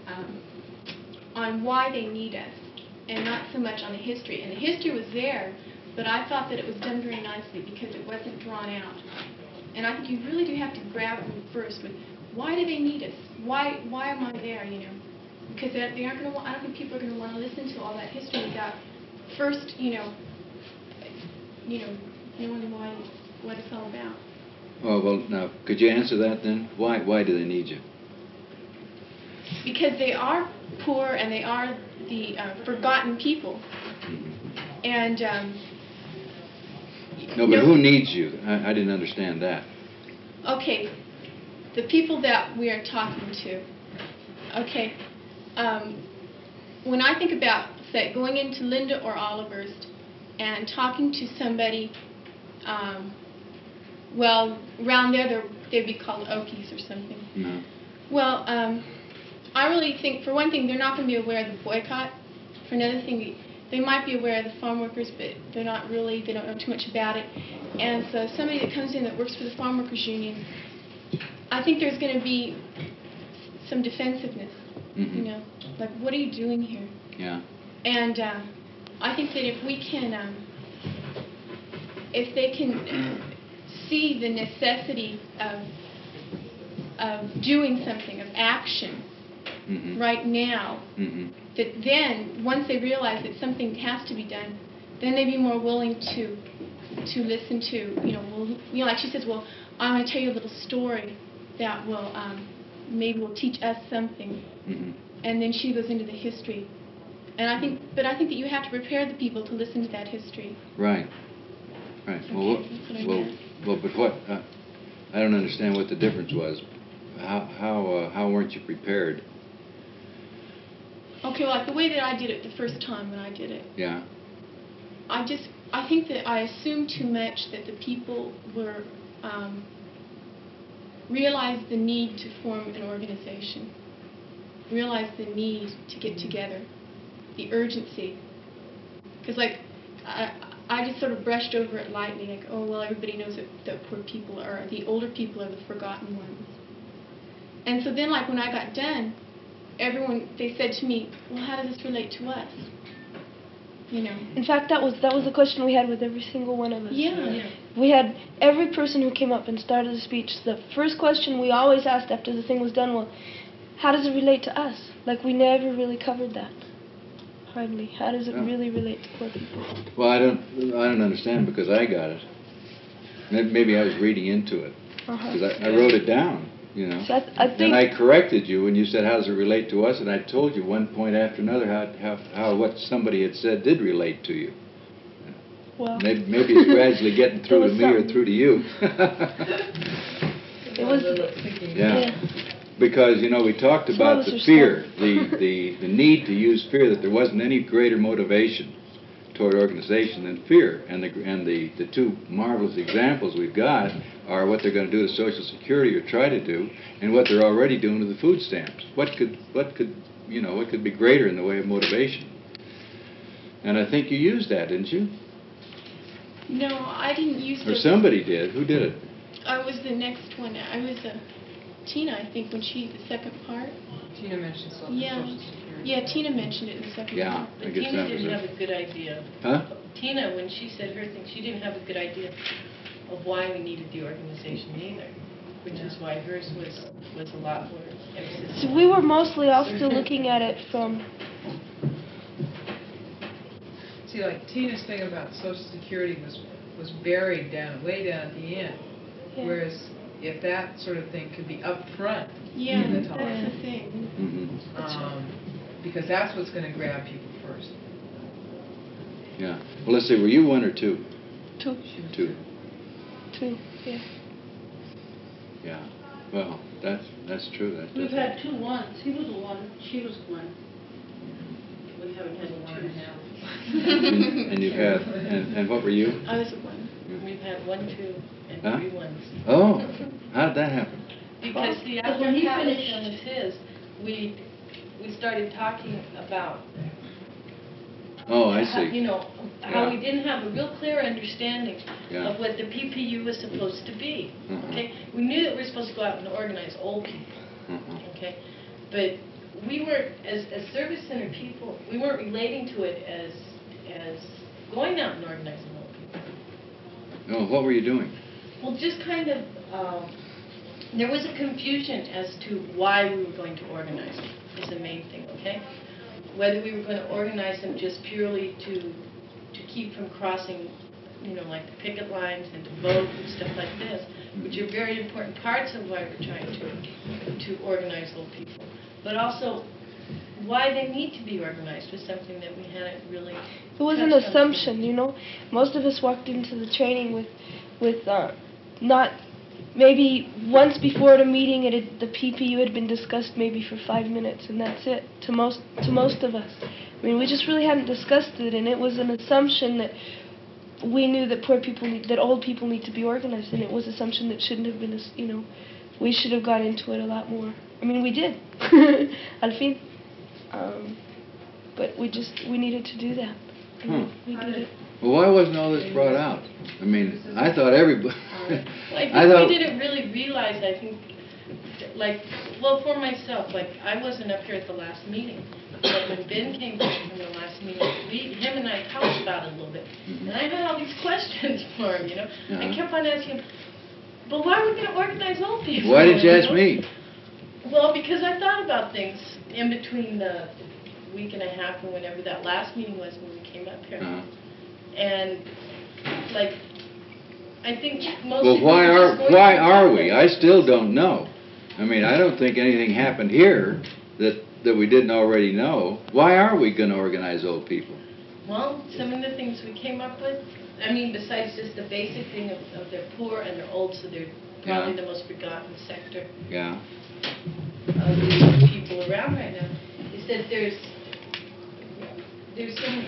on why they need us, and not so much on the history. And the history was there, but I thought that it was done very nicely because it wasn't drawn out. And I think you really do have to grab them first with, why do they need us? Why am I there, you know? Because they aren't going to. I don't think people are going to want to listen to all that history without first, you know, knowing what it's all about. Oh, well, now, could you answer that then? Why do they need you? Because they are poor and they are the forgotten people. And No, but who needs you? I didn't understand that. okay, the people that we are talking to. Okay, when I think about, say, going into Linda or Oliver's and talking to somebody, well, around there they'd be called Okies or something. No. Well, I really think, for one thing, they're not going to be aware of the boycott. For another thing, they might be aware of the farm workers, but they don't know too much about it. And so somebody that comes in that works for the farm workers union, I think there's going to be some defensiveness, you know, like, what are you doing here? Yeah. And I think that if we can, if they can see the necessity of doing something, of action, right now, that then, once they realize that something has to be done, then they'd be more willing to listen to, like she says, well, I'm going to tell you a little story that will, maybe will teach us something. And then she goes into the history. And I think that you have to prepare the people to listen to that history. Right. Right. Okay, Well, but what? I don't understand what the difference was. How weren't you prepared? Okay, well, like the way that I did it the first time when I did it. Yeah. I think that I assumed too much that the people were, realized the need to form an organization, realized the need to get together, the urgency. Because, like, I just sort of brushed over it lightly, like, oh, well, everybody knows that poor people are, the older people are the forgotten ones. And so then, like, when I got done, they said to me, well, how does this relate to us? You know. In fact, that was the question we had with every single one of us. Yeah. We had every person who came up and started a speech. The first question we always asked after the thing was done, well, how does it relate to us? Like, we never really covered that. Hardly. How does it really relate to poor people? Well, I don't understand, because I got it. Maybe I was reading into it, because I wrote it down. you know. So I think. And I corrected you when you said, how does it relate to us? And I told you one point after another how what somebody had said did relate to you. Well, Maybe it's gradually getting through was to me or something. through to you. It was. Yeah. Because, you know, we talked Some about of us the are fear, slow. the need to use fear, that there wasn't any greater motivation toward organization than fear. And the two marvelous examples we've got are what they're going to do to Social Security or try to do, and what they're already doing to the food stamps. What could be greater in the way of motivation? And I think you used that, didn't you? No, I didn't use Or the... somebody did. Who did it? I was the next one. I was Tina, I think, when the second part. Tina mentioned Social Yeah. Security. Yeah, Tina mentioned it in the second Yeah. part. I But guess Tina that was didn't it. have a good idea. Huh? Tina, when she said her thing, she didn't have a good idea of why we needed the organization either, which is why hers was a lot more emphasis. So we were mostly all still looking at it from. See, like Tina's thing about Social Security was buried way down at the end. Yeah. Whereas if that sort of thing could be up front Yeah, in the that's talk, the thing. because that's what's going to grab people first. Yeah. Well, let's see. Were you one or two? Two. Two. Yeah. Yeah. Well, that's true. That's We've definitely- had 2 ones. He was a 1, she was 1. We haven't had One and a half. and you have. And what were you? I was the one. We've had 1, 2, and Huh? 3 ones. Oh, how did that happen? Because see, Because after when he Pat was finished- done with his, we started talking about Oh, I how, see. how we didn't have a real clear understanding Yeah. of what the PPU was supposed to be. Mhm. Okay, we knew that we were supposed to go out and organize old people. Uh-huh. Okay, but we weren't, as service center people, we weren't relating to it as going out and organizing old people. Oh, what were you doing? Well, just kind of, there was a confusion as to why we were going to organize them, is the main thing, okay? Whether we were going to organize them just purely to keep from crossing, like the picket lines and to vote and stuff like this, which are very important parts of why we're trying to organize old people. But also, why they need to be organized was something that we hadn't really It was an touched on. assumption, Most of us walked into the training with not maybe once before at a meeting the PPU had been discussed maybe for 5 minutes, and that's it to most of us. I mean, we just really hadn't discussed it, and it was an assumption that we knew that that old people need to be organized, and it was an assumption that shouldn't have been, we should have got into it a lot more. I mean, we did, al fin. But we needed to do that. And we did it. Well, why wasn't all this brought out? I mean, I thought everybody. I think we didn't really realize, for myself, I wasn't up here at the last meeting, but when Ben came back from the last meeting, him and I talked about it a little bit, and I had all these questions for him, I kept on asking him, but why are we going to organize old people? Why didn't you ask me? Well, because I thought about things in between the week and a half and whenever that last meeting was when we came up here. Uh-huh. And, I think most Well, people why were just going why through are something. we? I still don't know. I mean, I don't think anything happened here that we didn't already know. Why are we going to organize old people? Well, some of the things we came up with, besides just the basic thing of they're poor and they're old, so they're probably Yeah. the most forgotten sector Yeah. of the people around right now, is that there's some...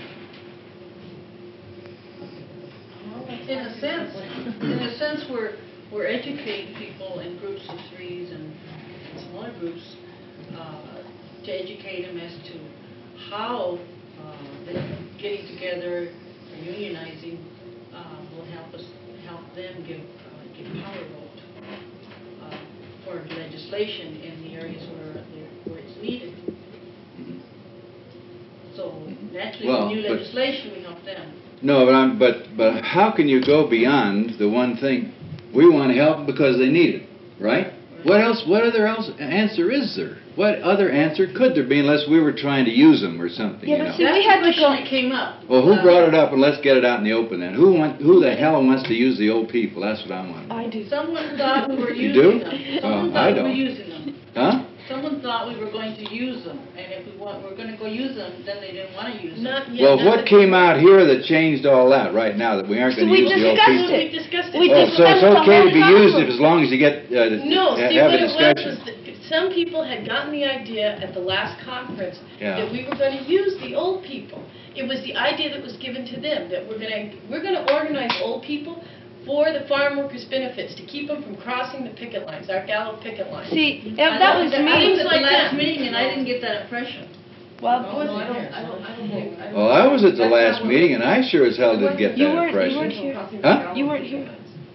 In a sense, we're educating people in groups of 3s and smaller groups to educate them as to how getting together or unionizing will help them give power vote for legislation in the areas where it's needed. Mhm. So naturally, Well, with new but- legislation, we help them. No, but how can you go beyond the one thing? We want to help them because they need it, right? What else, what other answer is there? What other answer could there be unless we were trying to use them or something, Yeah, you but know? see, That's we had the to question go. that came up. Well, who brought it up, and let's get it out in the open then. Who the hell wants to use the old people? That's what I want. I do. Someone thought we were You using do? them. Someone I thought we were don't. using them. Huh? Someone thought we were going to use them, and if we're gonna go use them, then they didn't wanna use them. Not yet. Well, not what that- came out here that changed all that right now, that we aren't So gonna we use the old discussed people? it. We discussed it. We Oh, so discussed it's the okay to be whole used problem. as long as you get, No, see, have what a it was discussion. that some people had gotten the idea at the last conference Yeah. that we were going to use the old people. It was the idea that was given to them, that we're going to organize old people for the farm workers' benefits, to keep them from crossing the picket lines, our Gallup picket lines. See, if that was I me, was at the like last that. mean, and I didn't get that impression. well, I wasn't here, so I don't think. Well, I was at the last meeting, and I sure as hell didn't get You that weren't impression. here. Huh? You weren't here.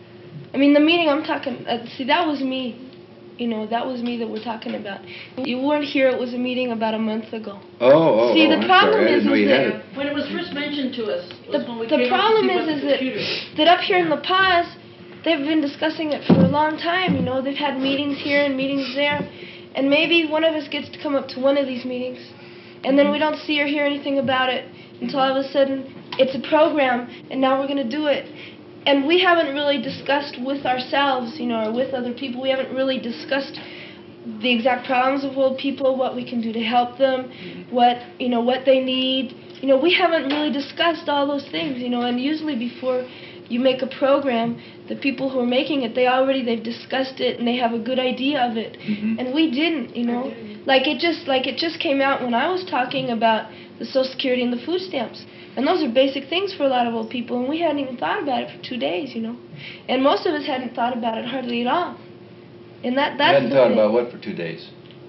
I mean, the meeting I'm talking, see, that was me. You know, that was me that we're talking about. You weren't here, it was a meeting about a month ago. See, the I'm problem sorry, I is didn't know you that- had it. When it was first mentioned to us, was when we The came up to problem see what is the that, computers. that up here in La Paz, they've been discussing it for a long time, you know, they've had meetings here and meetings there, and maybe one of us gets to come up to one of these meetings, and then we don't see or hear anything about it until all of a sudden it's a program, and now we're going to do it. And we haven't really discussed with ourselves, you know, or with other people, we haven't really discussed the exact problems of old people, what we can do to help them, what, you know, what they need. You know, we haven't really discussed all those things, you know, and usually before you make a program, the people who are making it, they've discussed it and they have a good idea of it. And we didn't, you know. Like it just came out when I was talking about the Social Security and the food stamps. And those are basic things for a lot of old people, and we hadn't even thought about it for 2 days, you know. And most of us hadn't thought about it hardly at all. And that's I hadn't the thought thing. about what for 2 days?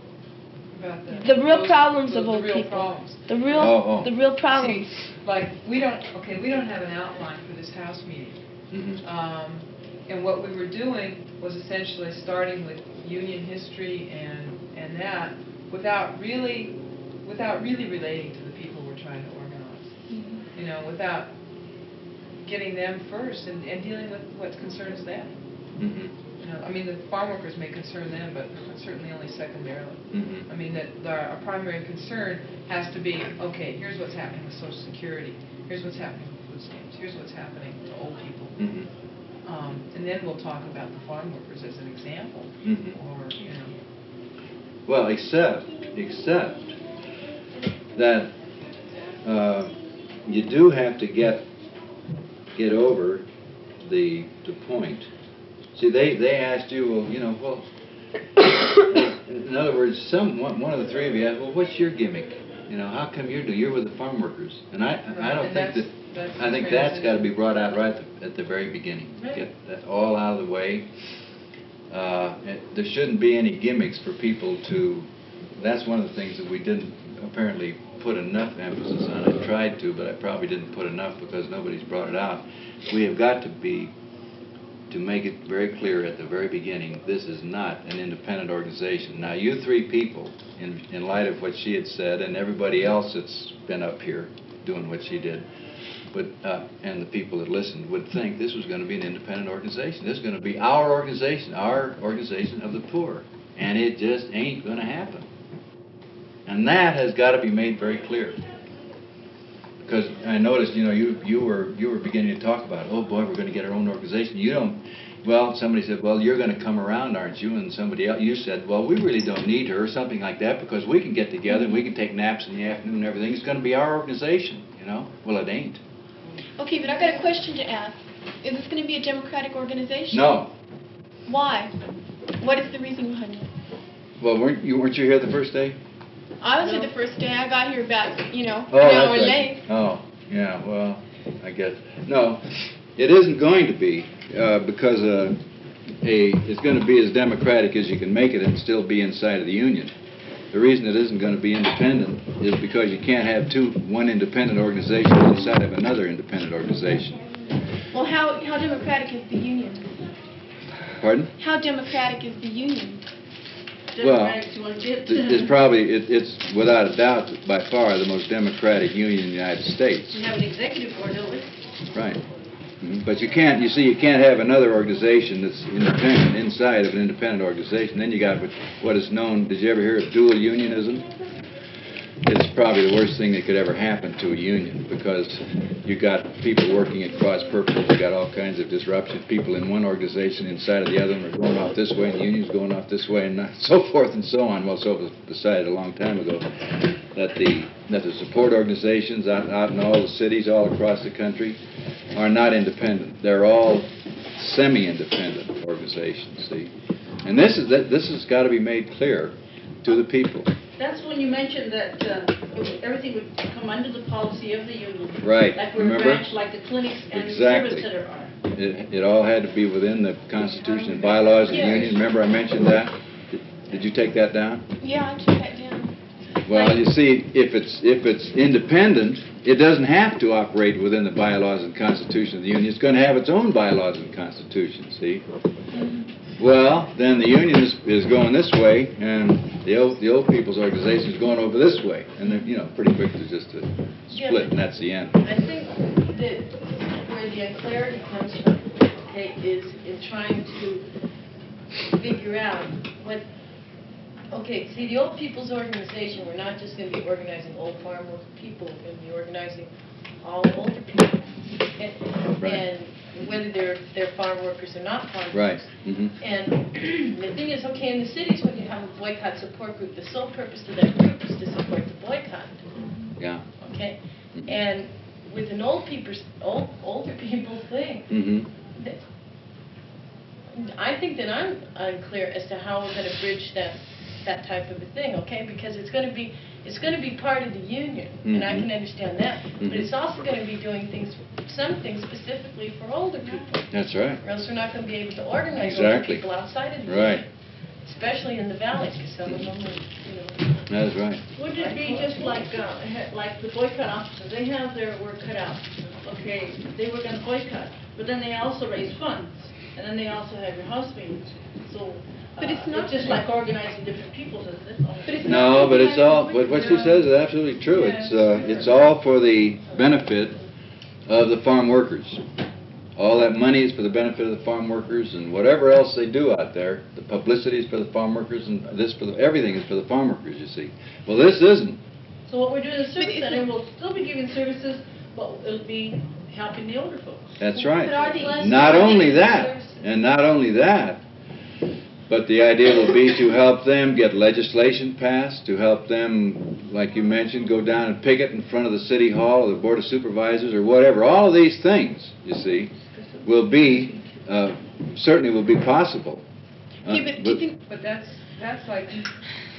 About The real problems of the old real people. problems. The real, Oh, oh. the real problems. See, like, we don't have an outline for this House meeting. And what we were doing was essentially starting with Union history and that without really relating to the people we're trying to organize. You know, without getting them first and dealing with what concerns them. You know, I mean, the farm workers may concern them, but certainly only secondarily. I mean, that our primary concern has to be, okay, here's what's happening with Social Security, here's what's happening with food stamps, here's what's happening to old people. And then we'll talk about the farm workers as an example, or, you know. Well, except that you do have to get over the point. See, they asked you, well, you know, well, in other words, one of the three of you asked, well, what's your gimmick? You know, how come you're with the farm workers? And I don't think that. I think that's got to be brought out right at the very beginning. Get that all out of the way. There shouldn't be any gimmicks for people to. That's one of the things that we didn't apparently put enough emphasis on. I tried to, but I probably didn't put enough because nobody's brought it out. We have got to make it very clear at the very beginning, this is not an independent organization. Now, you three people, in light of what she had said, and everybody else that's been up here doing what she did, and the people that listened would think this was going to be an independent organization. This is going to be our organization of the poor. And it just ain't going to happen. And that has got to be made very clear. Because I noticed, you know, you were beginning to talk about, oh boy, we're going to get our own organization. You don't. Well, somebody said, well, you're going to come around, aren't you? And somebody else, you said, well, we really don't need her, or something like that, because we can get together and we can take naps in the afternoon and everything. It's going to be our organization, you know. Well, it ain't. Okay, but I've got a question to ask. Is this going to be a democratic organization? No. Why? What is the reason behind it? Well, weren't you here the first day? I was here the first day. I got here about, you know, Oh, an that's hour right. late. Oh, yeah, well, I guess. No, it isn't going to be, because it's going to be as democratic as you can make it and still be inside of the union. The reason it isn't going to be independent is because you can't have one independent organization inside of another independent organization. Well, how democratic is the union? Pardon? How democratic is the union? Well, Democrats want it. it's without a doubt by far the most democratic union in the United States. We have an executive board, don't we? Right. But you can't, you see, you can't have another organization that's independent inside of an independent organization. Then you got what is known, did you ever hear of dual unionism? It's probably the worst thing that could ever happen to a union, because you got people working at cross purposes, you got all kinds of disruption. People in one organization inside of the other one are going off this way, and the union's going off this way, and so forth and so on. Well, so it was decided a long time ago that the support organizations out in all the cities all across the country are not independent. They're all semi-independent organizations, see? And this has got to be made clear to the people. That's when you mentioned that everything would come under the policy of the union. Right. Like we're a Remember? branch, like the clinics and the Exactly. service center are. It all had to be within the Constitution and bylaws of the Yes. union. Remember I mentioned that? Did you take that down? Yeah, I took that down. Well, you see, if it's independent, it doesn't have to operate within the bylaws and Constitution of the union. It's going to have its own bylaws and Constitution, see? Well, then the union is going this way, and the old people's organization is going over this way. And then, you know, pretty quick there's just a split, and that's the end. I think that where the unclarity comes from, okay, is in trying to figure out what, okay, see, the Old People's Organization, we're not just going to be organizing old farm work people, we're going to be organizing all older people. Okay? Right. And whether they're farm workers or not farm Right. workers. Mm-hmm. And the thing is, okay, in the cities, when you have a boycott support group, the sole purpose of that group is to support the boycott. Yeah. Okay? Mhm. And with an older people thing, Mm-hmm. that- I think that I'm unclear as to how we're going to bridge that type of a thing, okay? Because it's going to be part of the union, and I Mhm. can understand that. Mhm. But it's also going to be doing some things specifically for older people, That's right. or else we're not going to be able to organize Exactly. older people outside of the Right. union, especially in the valleys, because some of them are, you know. That's right. Wouldn't it be just like the boycott officers, they have their work cut out. Okay, they were gonna boycott, but then they also raise funds, and then they also have your house meetings. So, But it's not- just like organizing different peoples, isn't it? But it's No, not but it's all, organized what she says is absolutely true. It's all for the benefit of the farm workers. All that money is for the benefit of the farm workers, and whatever else they do out there, the publicity is for the farm workers, and everything is for the farm workers, you see. Well, this isn't. So what we're doing in the service isn't- center, we'll still be giving services, but it'll be helping the older folks. That's right. But are these- Not are only these that, services- and not only that, but the idea will be to help them get legislation passed, to help them, like you mentioned, go down and picket in front of the city hall or the board of supervisors or whatever. All of these things, you see, will be, certainly will be possible. Yeah, but do you think But that's like